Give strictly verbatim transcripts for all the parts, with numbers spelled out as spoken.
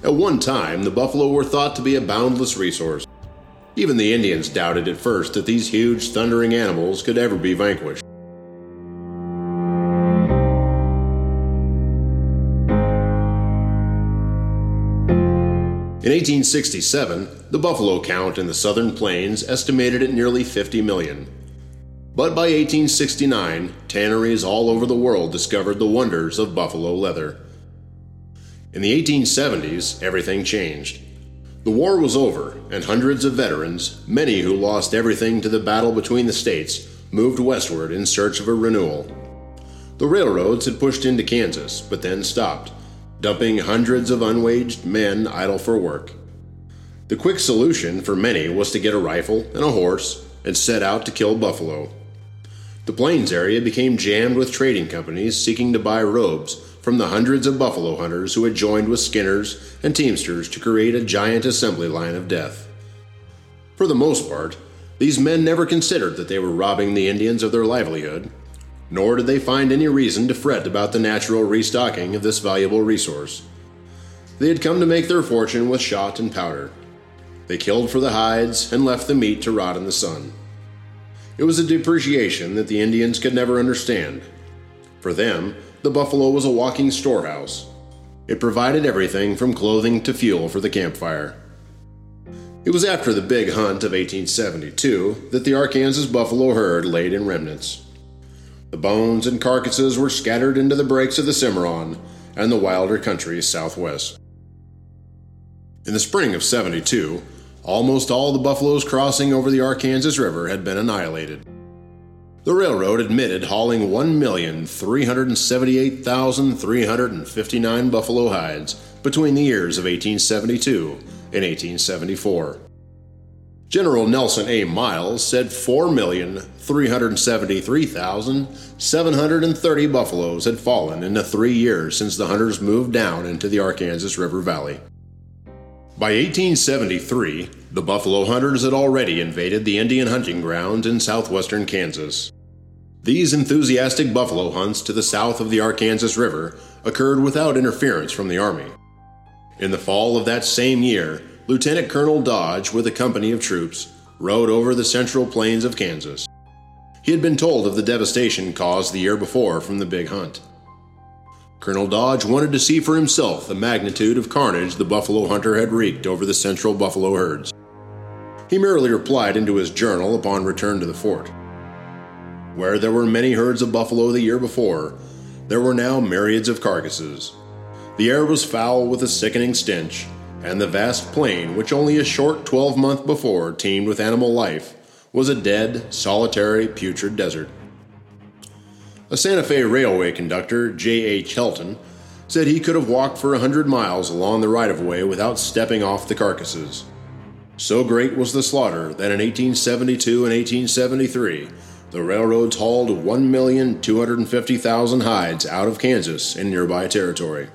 At one time, the buffalo were thought to be a boundless resource. Even the Indians doubted at first that these huge, thundering animals could ever be vanquished. In eighteen sixty-seven, the buffalo count in the southern plains estimated at nearly fifty million. But by eighteen sixty-nine, tanneries all over the world discovered the wonders of buffalo leather. In the eighteen seventies, everything changed. The war was over, and hundreds of veterans, many who lost everything to the battle between the states, moved westward in search of a renewal. The railroads had pushed into Kansas, but then stopped, dumping hundreds of unwaged men idle for work. The quick solution for many was to get a rifle and a horse and set out to kill buffalo. The Plains area became jammed with trading companies seeking to buy robes from the hundreds of buffalo hunters who had joined with skinners and teamsters to create a giant assembly line of death. For the most part, these men never considered that they were robbing the Indians of their livelihood, nor did they find any reason to fret about the natural restocking of this valuable resource. They had come to make their fortune with shot and powder. They killed for the hides and left the meat to rot in the sun. It was a depreciation that the Indians could never understand. For them, the buffalo was a walking storehouse. It provided everything from clothing to fuel for the campfire. It was after the big hunt of eighteen seventy-two that the Arkansas buffalo herd laid in remnants. The bones and carcasses were scattered into the breaks of the Cimarron and the wilder countries southwest. In the spring of seventy-two, almost all the buffaloes crossing over the Arkansas River had been annihilated. The railroad admitted hauling one million three hundred seventy-eight thousand three hundred fifty-nine buffalo hides between the years of eighteen seventy-two and eighteen seventy-four. General Nelson A. Miles said four million three hundred seventy-three thousand seven hundred thirty buffaloes had fallen in the three years since the hunters moved down into the Arkansas River Valley. By eighteen seventy-three, the buffalo hunters had already invaded the Indian hunting grounds in southwestern Kansas. These enthusiastic buffalo hunts to the south of the Arkansas River occurred without interference from the Army. In the fall of that same year, Lieutenant Colonel Dodge, with a company of troops, rode over the central plains of Kansas. He had been told of the devastation caused the year before from the big hunt. Colonel Dodge wanted to see for himself the magnitude of carnage the buffalo hunter had wreaked over the central buffalo herds. He merely replied into his journal upon return to the fort. Where there were many herds of buffalo the year before, there were now myriads of carcasses. The air was foul with a sickening stench, and the vast plain, which only a short twelve month before teemed with animal life, was a dead, solitary, putrid desert. A Santa Fe railway conductor, J H Helton, said he could have walked for a hundred miles along the right-of-way without stepping off the carcasses. So great was the slaughter that in eighteen seventy-two and eighteen seventy-three, the railroads hauled one million two hundred fifty thousand hides out of Kansas and nearby territory.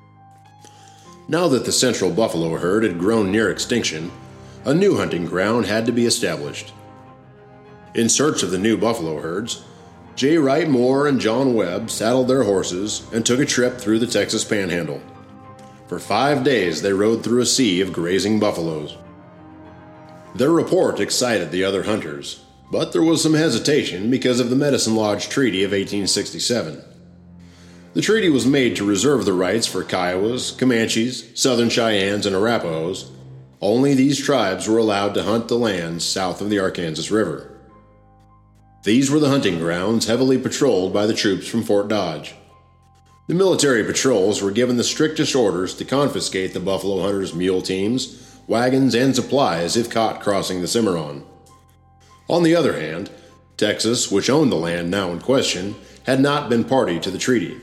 Now that the central buffalo herd had grown near extinction, a new hunting ground had to be established. In search of the new buffalo herds, J. Wright Moore and John Webb saddled their horses and took a trip through the Texas Panhandle. For five days they rode through a sea of grazing buffaloes. Their report excited the other hunters, but there was some hesitation because of the Medicine Lodge Treaty of eighteen sixty-seven. The treaty was made to reserve the rights for Kiowas, Comanches, Southern Cheyennes, and Arapahoes. Only these tribes were allowed to hunt the lands south of the Arkansas River. These were the hunting grounds heavily patrolled by the troops from Fort Dodge. The military patrols were given the strictest orders to confiscate the buffalo hunters' mule teams, wagons, and supplies if caught crossing the Cimarron. On the other hand, Texas, which owned the land now in question, had not been party to the treaty.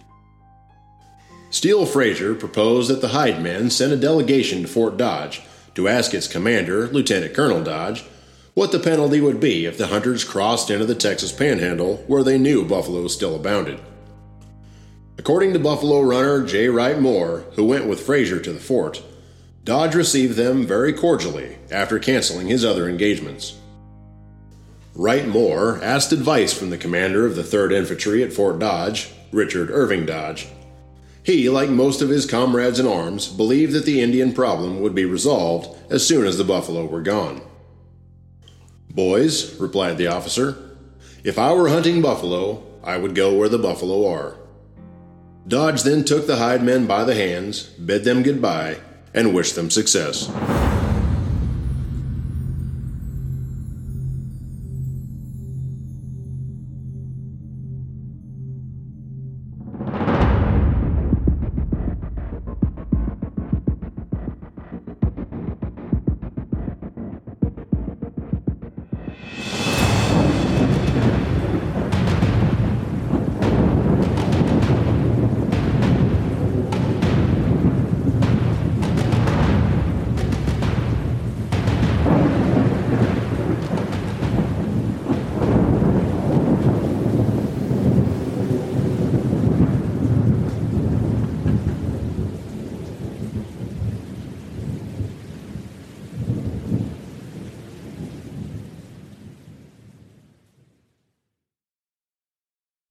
Steele Frazier proposed that the Hyde men send a delegation to Fort Dodge to ask its commander, Lieutenant Colonel Dodge, what the penalty would be if the hunters crossed into the Texas Panhandle where they knew buffalo still abounded. According to buffalo runner J. Wright Moore, who went with Frazier to the fort, Dodge received them very cordially after canceling his other engagements. Wright Moore asked advice from the commander of the third Infantry at Fort Dodge, Richard Irving Dodge. He, like most of his comrades in arms, believed that the Indian problem would be resolved as soon as the buffalo were gone. "Boys," replied the officer, "if I were hunting buffalo, I would go where the buffalo are." Dodge then took the hide men by the hands, bid them goodbye, and wished them success.